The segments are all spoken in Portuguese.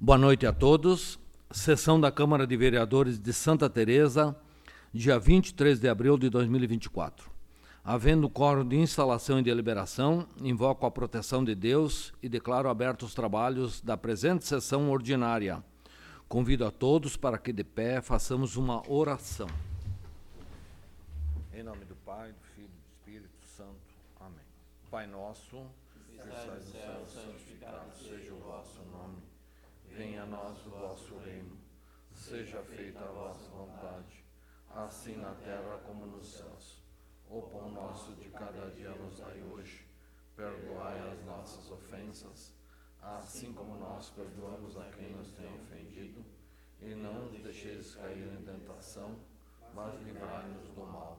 Boa noite a todos. Sessão da Câmara de Vereadores de Santa Teresa, dia 23 de abril de 2024. Havendo quórum de instalação e deliberação, invoco a proteção de Deus e declaro abertos os trabalhos da presente sessão ordinária. Convido a todos para que de pé façamos uma oração. Em nome do Pai, do Filho e do Espírito Santo. Amém. Pai nosso, que estais no céu, santificado seja o vosso nome. Venha a nós o vosso reino. Seja feita a vossa vontade, assim na terra como nos céus. O pão nosso de cada dia nos dai hoje. Perdoai as nossas ofensas, assim como nós perdoamos a quem nos tem ofendido. E não nos deixeis cair em tentação, mas livrai-nos do mal.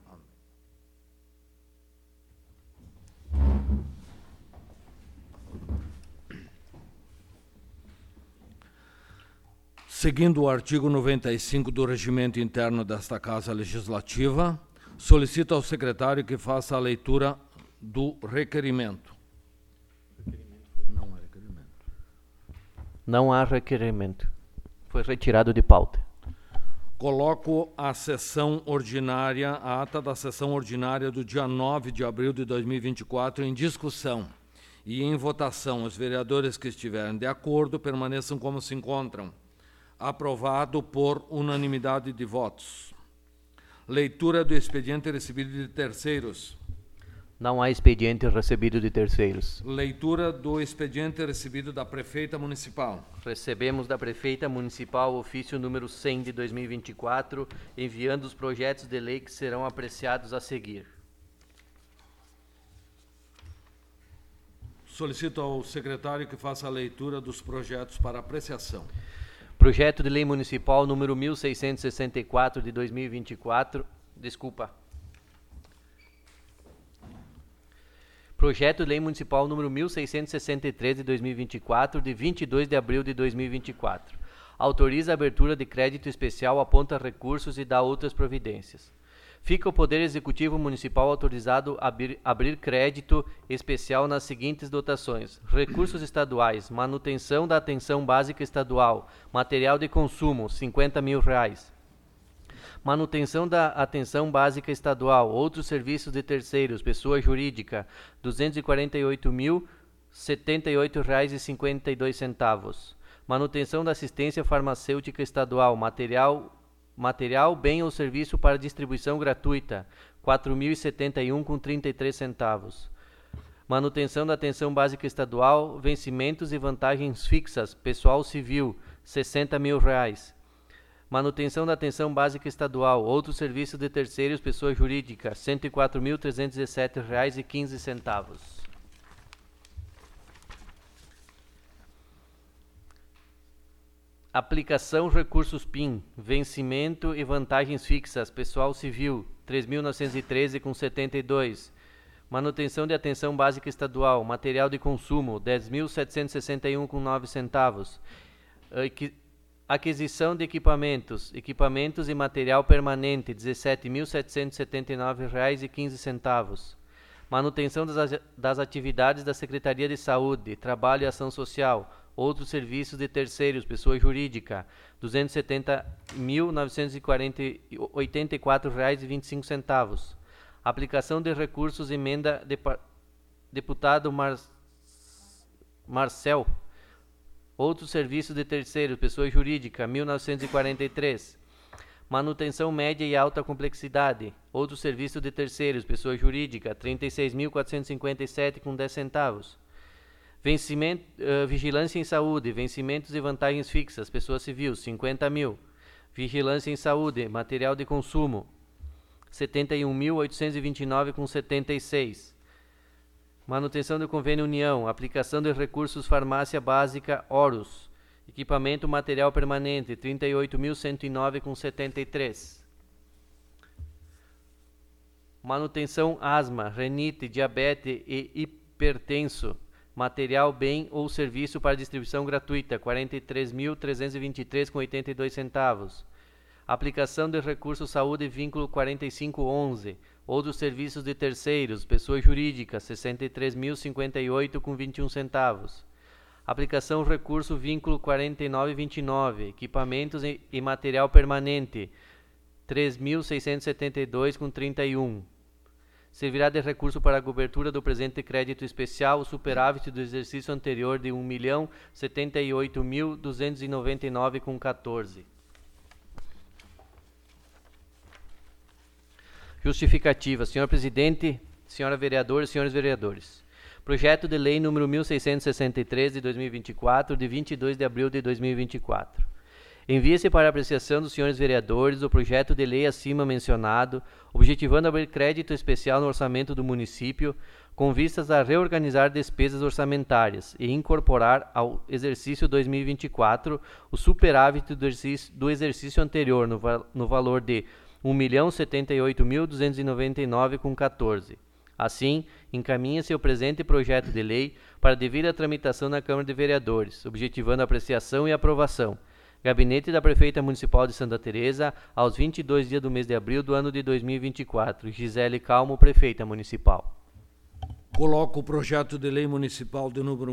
Seguindo o artigo 95 do Regimento Interno desta Casa Legislativa, solicito ao secretário que faça a leitura do requerimento. Não há requerimento. Não há requerimento. Foi retirado de pauta. Coloco a sessão ordinária, a ata da sessão ordinária do dia 9 de abril de 2024 em discussão e em votação. Os vereadores que estiverem de acordo permaneçam como se encontram. Aprovado por unanimidade de votos. Leitura do expediente recebido de terceiros. Não há expediente recebido de terceiros. Leitura do expediente recebido da Prefeita Municipal. Recebemos da Prefeita Municipal o ofício número 100 de 2024, enviando os projetos de lei que serão apreciados a seguir. Solicito ao secretário que faça a leitura dos projetos para apreciação. Projeto de Lei Municipal número 1664 de 2024. Projeto de Lei Municipal número 1663 de 2024, de 22 de abril de 2024. Autoriza a abertura de crédito especial, aponta recursos e dá outras providências. Fica o Poder Executivo Municipal autorizado a abrir crédito especial nas seguintes dotações: recursos estaduais, manutenção da atenção básica estadual, material de consumo, R$50 mil. Manutenção da atenção básica estadual, outros serviços de terceiros, pessoa jurídica, R$248.078,52. Manutenção da assistência farmacêutica estadual, material, bem ou serviço para distribuição gratuita, R$4.071,33. Manutenção da atenção básica estadual, vencimentos e vantagens fixas, pessoal civil, R$60 mil. Manutenção da atenção básica estadual, outros serviços de terceiros, pessoa jurídica, R$104.317,15. Aplicação recursos PIN, vencimento e vantagens fixas, pessoal civil, R$3.913,72. Manutenção de atenção básica estadual, material de consumo, R$10.761,09. Aquisição de equipamentos e material permanente, R$17.779,15. Manutenção das atividades da Secretaria de Saúde, Trabalho e Ação Social, outros serviços de terceiros, pessoa jurídica, R$270.984,25. Aplicação de recursos, emenda deputado Marcel, outros serviços de terceiros, pessoa jurídica, R$1.943. Manutenção média e alta complexidade, outros serviços de terceiros, pessoa jurídica, R$36.457,10. Vencimento, vigilância em saúde, vencimentos e vantagens fixas, pessoa civil, R$50 mil. Vigilância em saúde, material de consumo, R$71.829,76. Manutenção do convênio União, aplicação de recursos farmácia básica Horus, equipamento material permanente, R$38.109,73. Manutenção asma, renite, diabetes e hipertenso, material, bem ou serviço para distribuição gratuita, R$43.323,82. Aplicação de recurso saúde vínculo 4511, outros serviços de terceiros, pessoa jurídica, R$63.058,21. Aplicação recurso vínculo 4929, equipamentos e material permanente, 3.672,31. Servirá de recurso para a cobertura do presente crédito especial o superávit do exercício anterior de 1.078.299,14. Justificativa. Senhor Presidente, senhora vereadora e senhores vereadores. Projeto de Lei número 1663 de 2024, de 22 de abril de 2024. Envia-se para apreciação dos senhores vereadores o projeto de lei acima mencionado, objetivando abrir crédito especial no orçamento do município, com vistas a reorganizar despesas orçamentárias e incorporar ao exercício 2024 o superávit do exercício anterior no valor de 1.078.299,14. Assim, encaminha-se o presente projeto de lei para devida tramitação na Câmara de Vereadores, objetivando a apreciação e aprovação. Gabinete da Prefeita Municipal de Santa Teresa, aos 22 dias do mês de abril do ano de 2024. Gisele Calmo, Prefeita Municipal. Coloco o projeto de lei municipal de número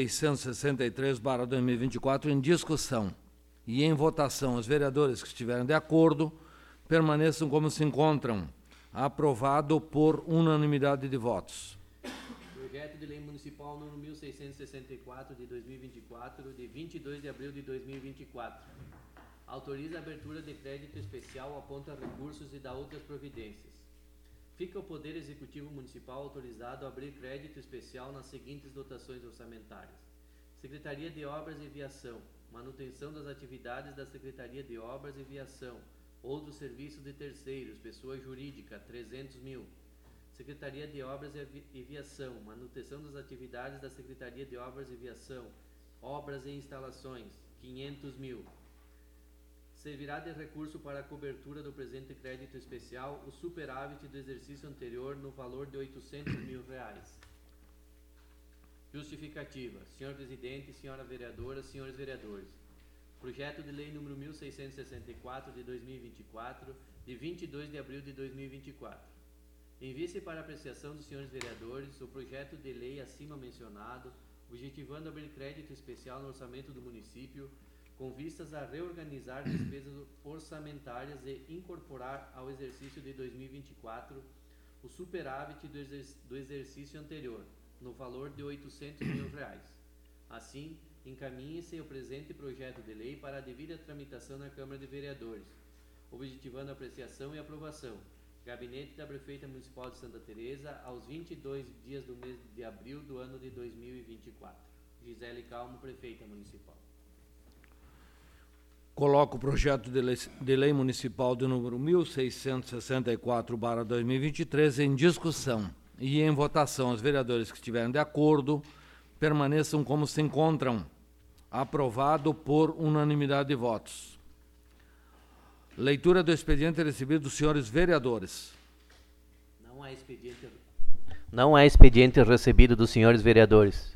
1663/2024 em discussão e em votação. Os vereadores que estiverem de acordo permaneçam como se encontram. Aprovado por unanimidade de votos. Projeto de Lei Municipal número 1664 de 2024, de 22 de abril de 2024. Autoriza a abertura de crédito especial, aponta recursos e dá outras providências. Fica o Poder Executivo Municipal autorizado a abrir crédito especial nas seguintes dotações orçamentárias: Secretaria de Obras e Viação, manutenção das atividades da Secretaria de Obras e Viação, outros serviços de terceiros, pessoa jurídica, 300 mil. Secretaria de Obras e Viação, manutenção das atividades da Secretaria de Obras e Viação, obras e instalações, 500 mil. Servirá de recurso para a cobertura do presente crédito especial o superávit do exercício anterior no valor de 800 mil reais. Justificativa. Senhor Presidente, senhora vereadora, senhores vereadores. Projeto de Lei número 1664 de 2024, de 22 de abril de 2024. Envia-se para apreciação dos senhores vereadores o projeto de lei acima mencionado, objetivando abrir crédito especial no orçamento do município, com vistas a reorganizar despesas orçamentárias e incorporar ao exercício de 2024 o superávit do exercício anterior, no valor de 800 mil reais. Assim, encaminhe-se o presente projeto de lei para a devida tramitação na Câmara de Vereadores, objetivando a apreciação e aprovação. Gabinete da Prefeita Municipal de Santa Teresa, aos 22 dias do mês de abril do ano de 2024. Gisele Calmo, Prefeita Municipal. Coloco o projeto de lei municipal de número 1664/2023 em discussão e em votação. Os vereadores que estiverem de acordo permaneçam como se encontram. Aprovado por unanimidade de votos. Leitura do expediente recebido dos senhores vereadores. Não há expediente recebido dos senhores vereadores.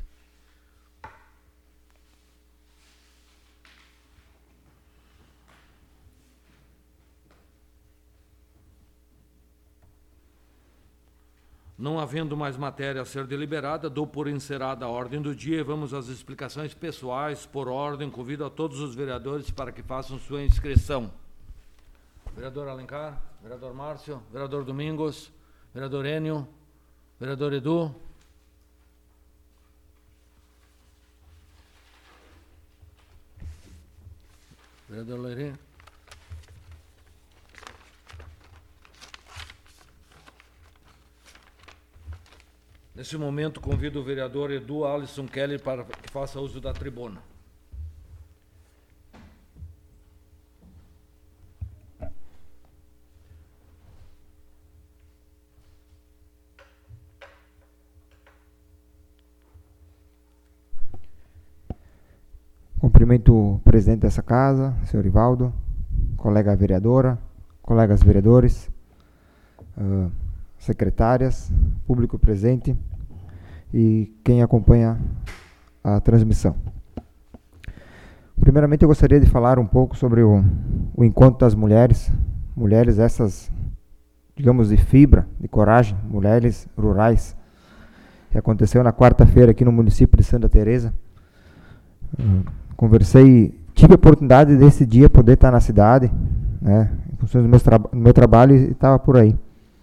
Não havendo mais matéria a ser deliberada, dou por encerrada a ordem do dia e vamos às explicações pessoais por ordem. Convido a todos os vereadores para que façam sua inscrição. Vereador Alencar, vereador Márcio, vereador Domingos, vereador Enio, vereador Edu. Vereador Leiri. Nesse momento, convido o vereador Edu Alisson Keller para que faça uso da tribuna. Cumprimento o presidente dessa casa, senhor Ivaldo, colega vereadora, colegas vereadores, secretárias, público presente e quem acompanha a transmissão. Primeiramente, eu gostaria de falar um pouco sobre o encontro das mulheres essas, digamos, de fibra, de coragem, mulheres rurais, que aconteceu na quarta-feira aqui no município de Santa Teresa, Tive a oportunidade desse dia poder estar na cidade, né, em função do meu trabalho, e estava por aí.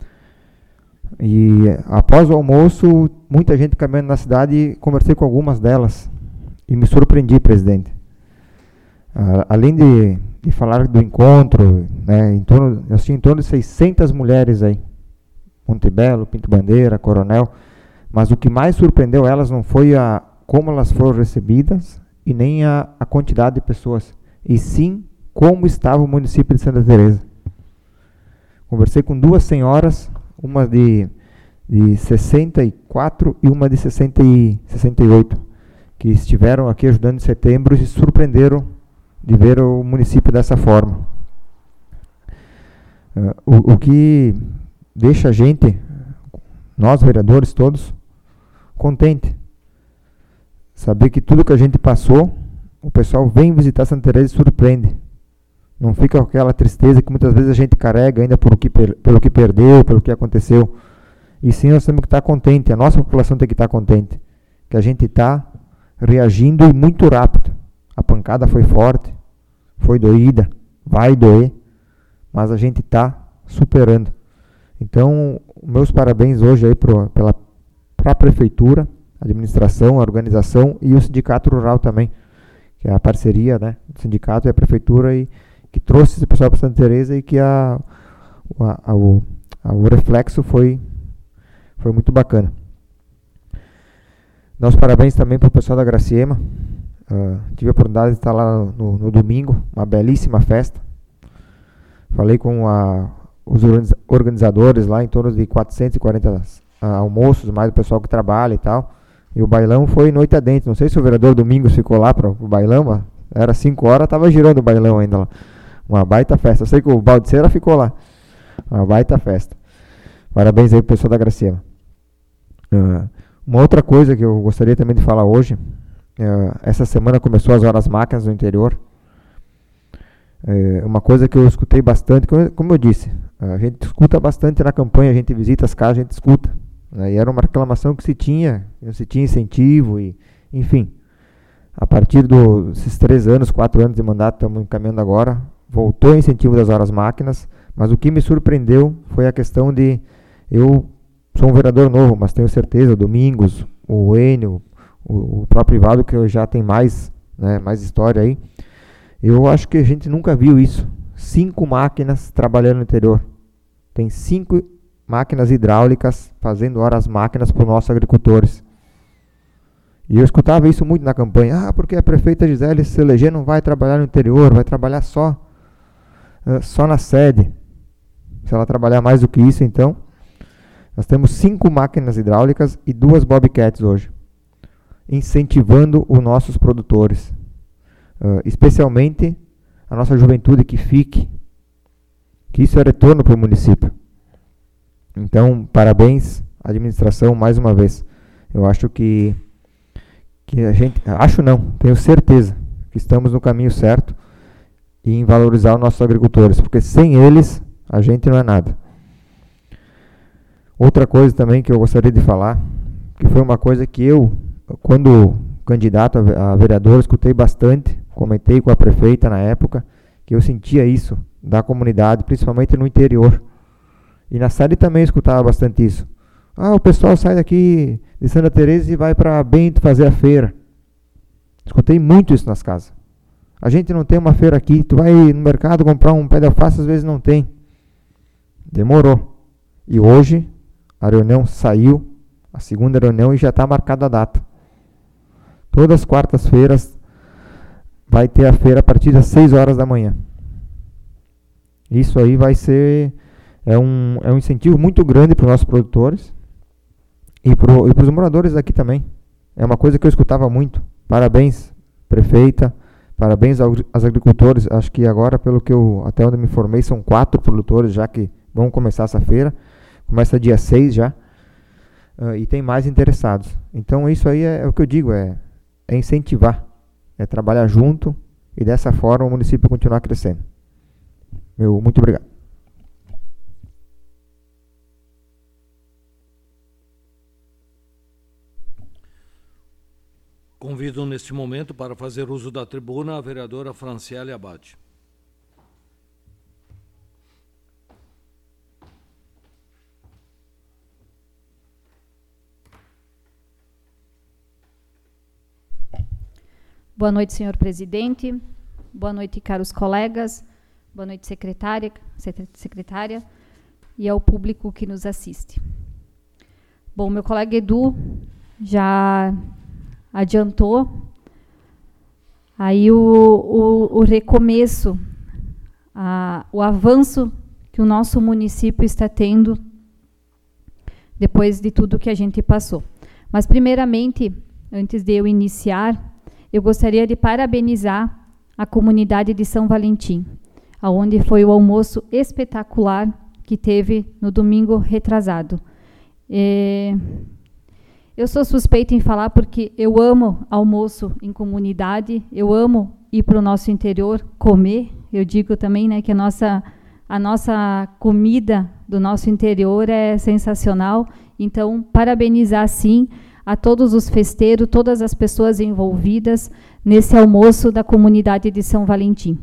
E após o almoço, muita gente caminhando na cidade, conversei com algumas delas e me surpreendi, presidente. Além de falar do encontro, né, nós tínhamos em torno de 600 mulheres aí, Montebello, Pinto Bandeira, Coronel, mas o que mais surpreendeu elas não foi como elas foram recebidas e nem a quantidade de pessoas, e sim como estava o município de Santa Teresa. Conversei com duas senhoras, uma de 64 e uma de 68, que estiveram aqui ajudando em setembro e se surpreenderam de ver o município dessa forma. O que deixa a gente, nós vereadores todos, contente. Saber que tudo que a gente passou, o pessoal vem visitar Santa Teresa e surpreende. Não fica com aquela tristeza que muitas vezes a gente carrega ainda pelo que perdeu, pelo que aconteceu. E sim, nós temos que estar contente, a nossa população tem que estar contente, que a gente está reagindo e muito rápido. A pancada foi forte, foi doída, vai doer, mas a gente está superando. Então, meus parabéns hoje aí para a prefeitura, a administração, a organização e o sindicato rural também, que é a parceria, né, do sindicato e a prefeitura, e que trouxe esse pessoal para Santa Teresa, e que o reflexo foi muito bacana. Nossos parabéns também para o pessoal da Graciema. Tive a oportunidade de estar lá no domingo, uma belíssima festa. Falei com os organizadores lá, em torno de 440 almoços, mais o pessoal que trabalha e tal. E o bailão foi noite adentro. Não sei se o vereador Domingos ficou lá para o bailão, mas era 5 horas, estava girando o bailão ainda lá. Uma baita festa. Eu sei que o Baldiceira ficou lá. Uma baita festa. Parabéns aí pro pessoal da Graciema. Uma outra coisa que eu gostaria também de falar hoje, essa semana começou as horas máquinas no interior. Uma coisa que eu escutei bastante, como eu disse, a gente escuta bastante na campanha, a gente visita as casas, a gente escuta, né, e era uma reclamação que não se tinha incentivo, e, enfim, a partir desses 3 anos, 4 anos de mandato, estamos encaminhando agora, voltou o incentivo das horas máquinas, mas o que me surpreendeu foi a questão de, eu sou um vereador novo, mas tenho certeza, o Domingos, o Enio, o próprio Ivaldo, que já tem mais história aí, eu acho que a gente nunca viu isso. 5 máquinas trabalhando no interior. Tem 5 máquinas hidráulicas fazendo horas máquinas para os nossos agricultores. E eu escutava isso muito na campanha. Porque a prefeita Gisele se eleger não vai trabalhar no interior, vai trabalhar só na sede. Se ela trabalhar mais do que isso, então... Nós temos 5 máquinas hidráulicas e 2 Bobcats hoje, incentivando os nossos produtores. Especialmente a nossa juventude que fique, que isso é retorno para o município. Então, parabéns à administração mais uma vez. Eu acho que a gente, tenho certeza que estamos no caminho certo e em valorizar os nossos agricultores, porque sem eles a gente não é nada. Outra coisa também que eu gostaria de falar, que foi uma coisa que eu, quando candidato a vereador, escutei bastante, comentei com a prefeita na época, que eu sentia isso da comunidade, principalmente no interior. E na sede também escutava bastante isso. O pessoal sai daqui de Santa Teresa e vai para Bento fazer a feira. Escutei muito isso nas casas. A gente não tem uma feira aqui, tu vai no mercado comprar um pé de alface, às vezes não tem. Demorou. E hoje a reunião saiu, a segunda reunião, e já está marcada a data. Todas as quartas-feiras vai ter a feira a partir das 6 horas da manhã. Isso aí vai ser um incentivo muito grande para os nossos produtores e para os moradores aqui também. É uma coisa que eu escutava muito. Parabéns, prefeita, parabéns aos agricultores. Acho que agora, até onde me informei, são 4 produtores já que vão começar essa feira. Começa dia 6 já, e tem mais interessados. Então isso aí é o que eu digo, é incentivar, é trabalhar junto, e dessa forma o município continuar crescendo. Muito obrigado. Convido neste momento para fazer uso da tribuna a vereadora Franciele Abate. Boa noite, senhor presidente. Boa noite, caros colegas. Boa noite, secretária e ao público que nos assiste. Bom, meu colega Edu já adiantou aí o recomeço, o avanço que o nosso município está tendo depois de tudo que a gente passou. Mas, primeiramente, antes de eu iniciar, eu gostaria de parabenizar a comunidade de São Valentim, onde foi o almoço espetacular que teve no domingo retrasado. Eu sou suspeita em falar porque eu amo almoço em comunidade, eu amo ir para o nosso interior comer. Eu digo também, né, que a nossa comida do nosso interior é sensacional. Então, parabenizar, sim, a todos os festeiros, todas as pessoas envolvidas nesse almoço da comunidade de São Valentim.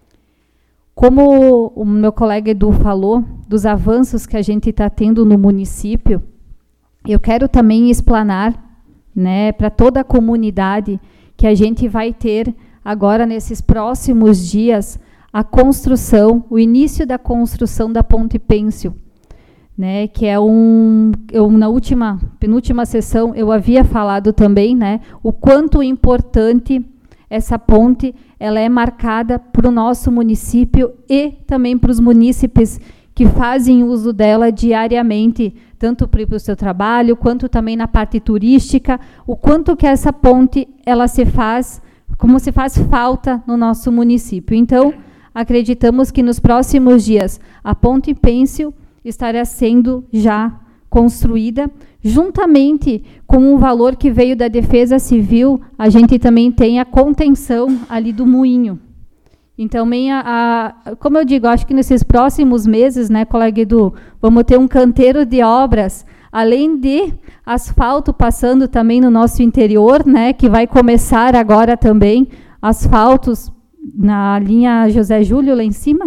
Como o meu colega Edu falou, dos avanços que a gente está tendo no município, eu quero também explanar, né, para toda a comunidade que a gente vai ter agora, nesses próximos dias, a construção, o início da construção da Ponte Pêncil, né, que é na penúltima sessão, eu havia falado também, né, o quanto importante essa ponte ela é marcada para o nosso município e também para os munícipes que fazem uso dela diariamente, tanto para o seu trabalho, quanto também na parte turística, o quanto que essa ponte, ela como se faz falta no nosso município. Então, acreditamos que nos próximos dias, a Ponte Pêncil estará sendo já construída, juntamente com o valor que veio da Defesa Civil, a gente também tem a contenção ali do moinho. Então, como eu digo, acho que nesses próximos meses, né, colega Edu, vamos ter um canteiro de obras, além de asfalto passando também no nosso interior, né, que vai começar agora também, asfaltos na linha José Júlio, lá em cima.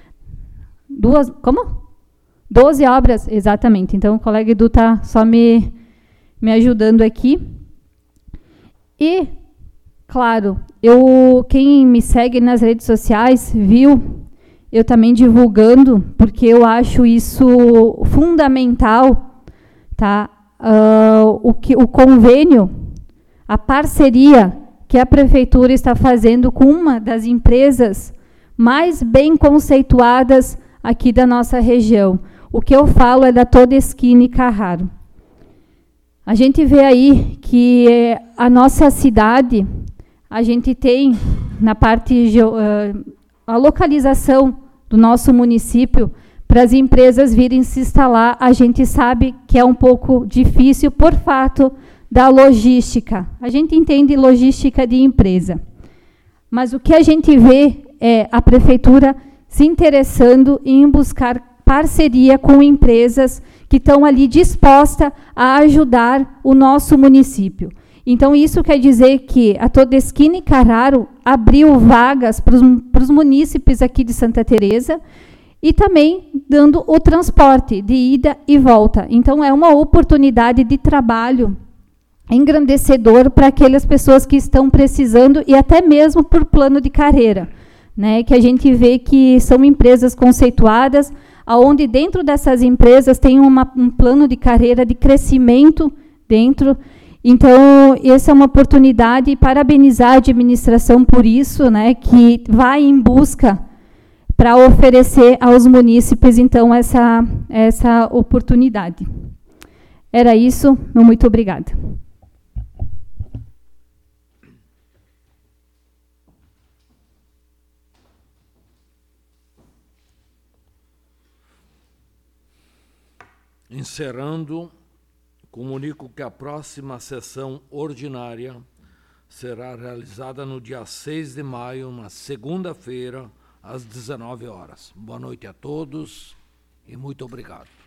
12 obras, exatamente. Então, o colega Edu está só me ajudando aqui. E, claro, quem me segue nas redes sociais viu eu também divulgando, porque eu acho isso fundamental, tá? O convênio, a parceria que a Prefeitura está fazendo com uma das empresas mais bem conceituadas aqui da nossa região. O que eu falo é da Todeschini Carraro. A gente vê aí que a nossa cidade, a gente tem, na parte, a localização do nosso município, para as empresas virem se instalar, a gente sabe que é um pouco difícil por fato da logística. A gente entende logística de empresa. Mas o que a gente vê é a Prefeitura se interessando em buscar parceria com empresas que estão ali dispostas a ajudar o nosso município. Então, isso quer dizer que a Todeschini Carraro abriu vagas para os munícipes aqui de Santa Teresa e também dando o transporte de ida e volta. Então, é uma oportunidade de trabalho engrandecedor para aquelas pessoas que estão precisando e até mesmo por plano de carreira, né? Que a gente vê que são empresas conceituadas, onde dentro dessas empresas tem um plano de carreira de crescimento dentro. Então, essa é uma oportunidade e parabenizar a administração por isso, né, que vai em busca para oferecer aos munícipes, então, essa oportunidade. Era isso, muito obrigada. Encerrando, comunico que a próxima sessão ordinária será realizada no dia 6 de maio, na segunda-feira, às 19 horas. Boa noite a todos e muito obrigado.